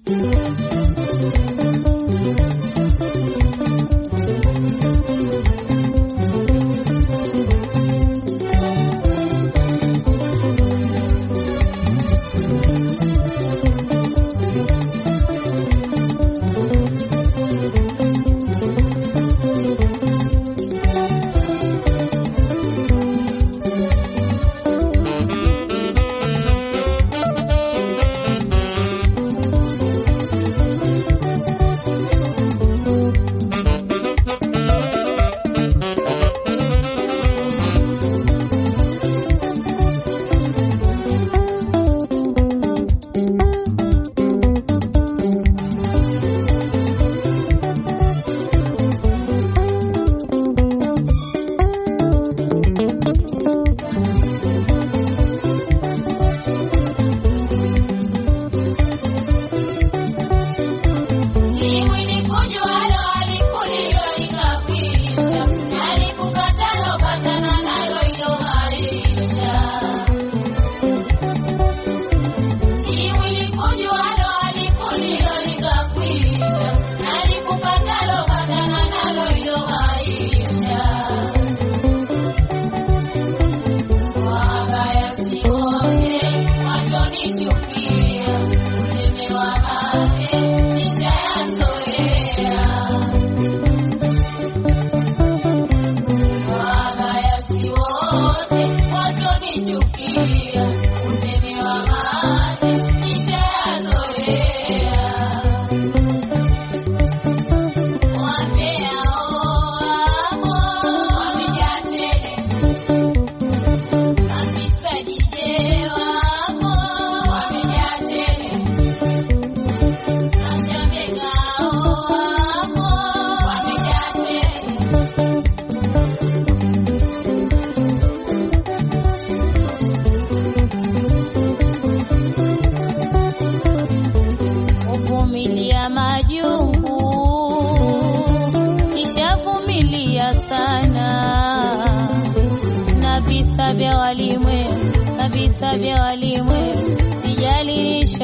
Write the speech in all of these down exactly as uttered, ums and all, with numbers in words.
vya walimwe, kabisa vya walimwe, sijali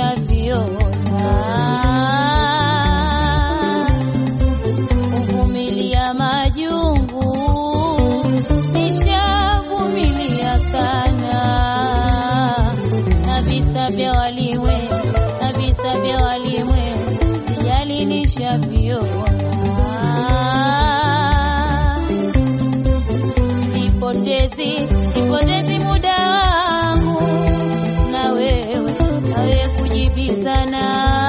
nishaviona. Kuvumilia majungu, nishavumilia sana. Kabisa vya walimwe, kabisa vya walimwe, sijali nishaviona. Sipotezi, sipotezi muda wangu na wewe, na wewe kujibizana.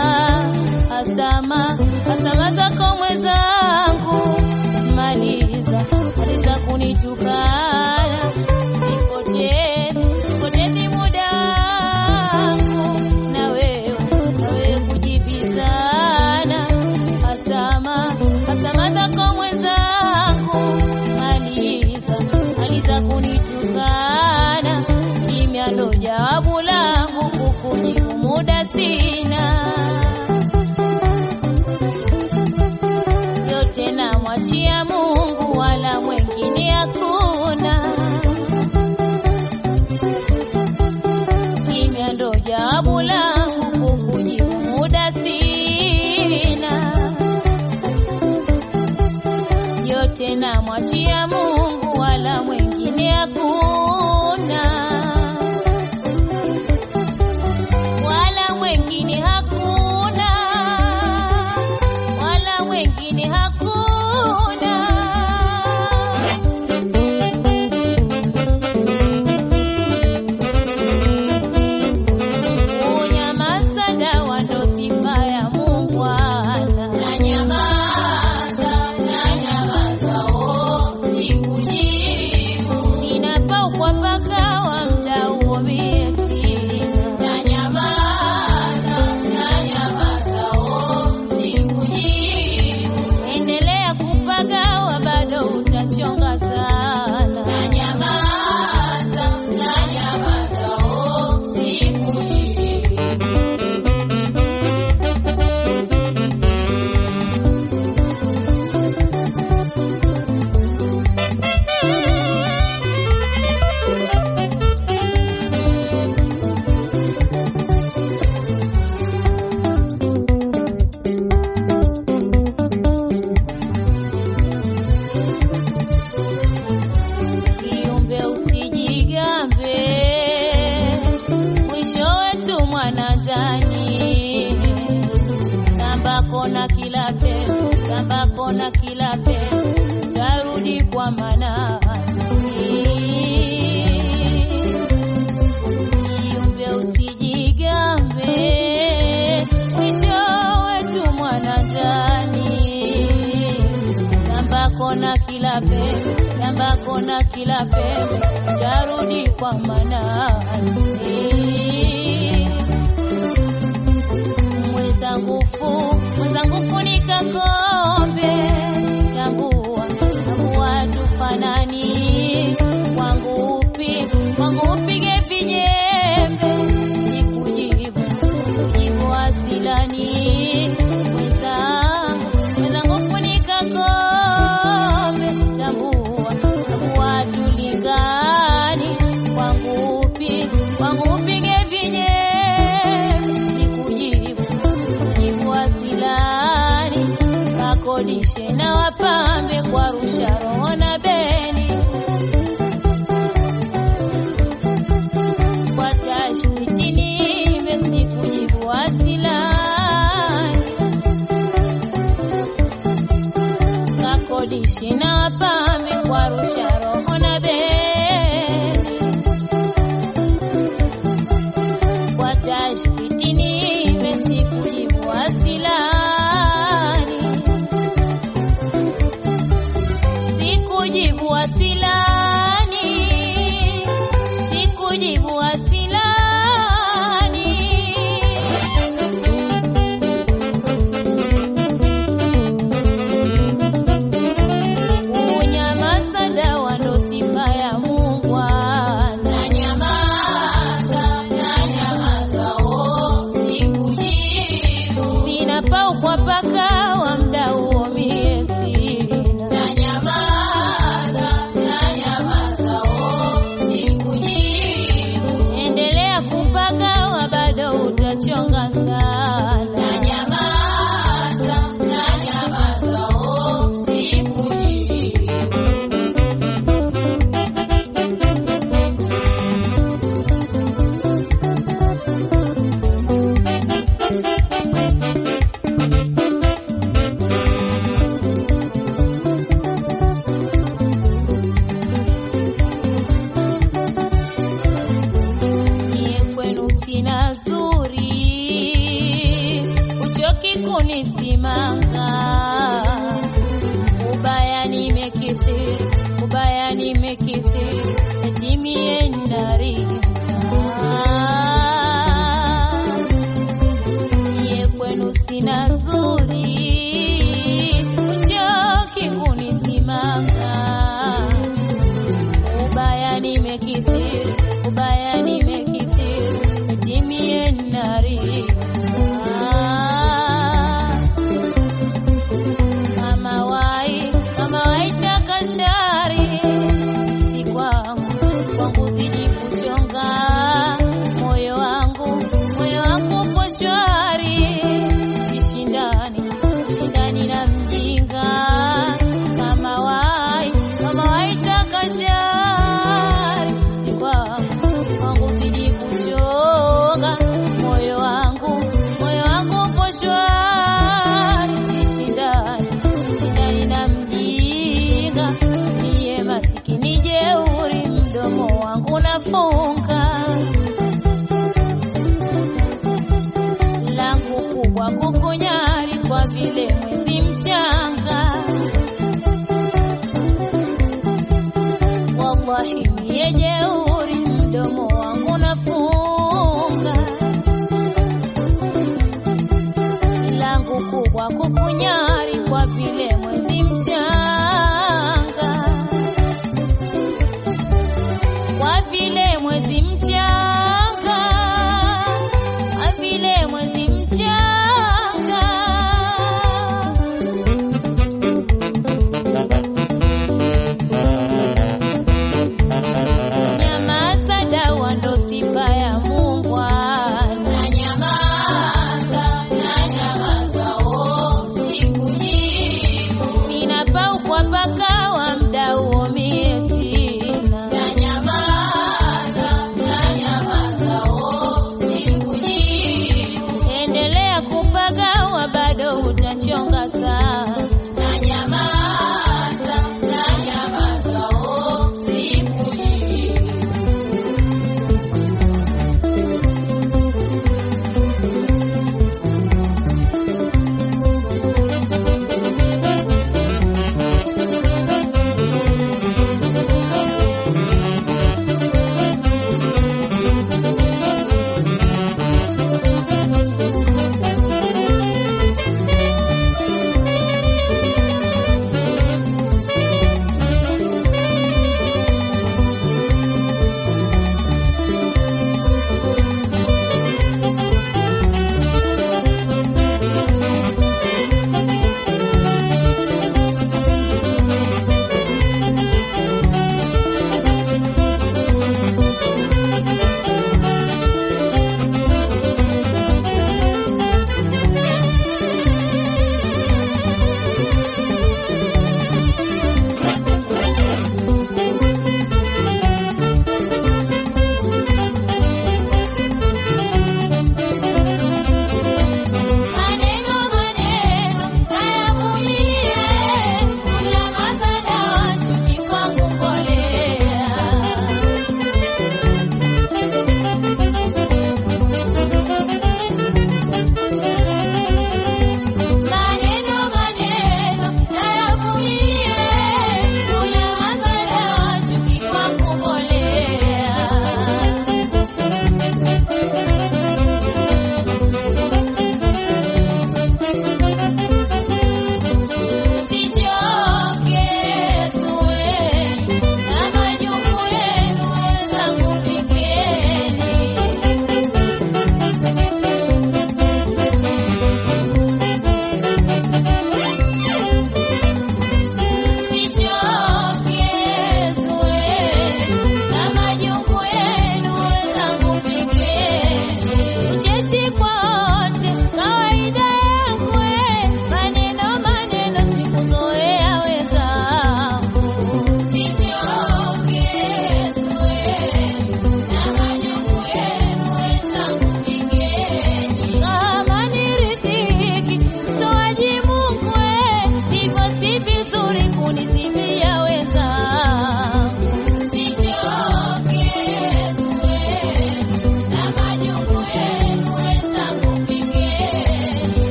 Asama, asama zako mwenzangu, maliza, maliza kunitukana. Sipotezi, sipotezi muda wangu na wewe, na wewe kujibizana. Asama, asama zako mwenzangu, maliza, maliza kunitukana. Kimya ndo jawabu langu, kukujibu muda sina. Yote namwachia Mungu, wala mwengine hakuna. Kimya ndo jawabu langu, kukujibu muda sina. Yote namwachia Mungu, wala mwengine hakuna, wala mwengine hakuna. mwana ndani, tambako na kila pembe, tambako na kila pembe, tarudi kwa manani. Niumbe usijigambe, mwisho wetu mwana ndani, tambako na kila pembe, tambako na kila pembe, tarudi kwa manani. Mwenzangu fu, mwenzangu funika kombe, tambua, tambua tufanani, wangu upi, wangu upige vijembe, nikujibu, nikujibu asilani. Mwenzangu, mwenzangu funika kombe, tambua, tambua tulingani, wangu upi, wangu upige vijembe, kakodishe na wapambe kwa rusha roho na beni, kwa tashi sitini mesi kujibu asilani, kakodishe na wapambe kwa rusha roho na beni, kwa tashi sitini mesi kujibu asilani. Sikujibu asilani, sikujibu asilani. Unyamaza dawa ndo sifa ya Muungwana. Nanyamaza, nanyamaza, oh, sikujibu. Sina pau kwa paka wa mda huo mie sina. Utachonga sana. Nanyamaza, nanyamaza, oh, sikujibu. Niye kwenu sina zuri, uchoki kunisimanga, ubaya nimekithiri, ubaya nimekithiri, etimie ndarika. Niye kwenu sina zuri, uchoki kunisimanga, ubaya nimekithiri, ubaya nimekithiri, etimie ndarika. Mama wai, mama wai takashari, si kwangu, kwangu zidi kuchonga, moyo wangu, moyo wangu po shwari, sishindani, shindani na mjinga. Mama wai, mama wai takashari, si kwangu, kwangu zidi kuchonga, moyo wangu, moyo wangu po shwari, sishindani, shindani na mjinga. Niye masikini jeuri, mdomo wangu nafunga, langu kubwa kukunyari kwa vile mwezi mchanga. Wallahi niye jeuri, mdomo wangu nafunga, langu kubwa kukunyari kwa vile mwezi mchanga, kwa vile mwezi mchanga, kwa vile mwezi mchanga.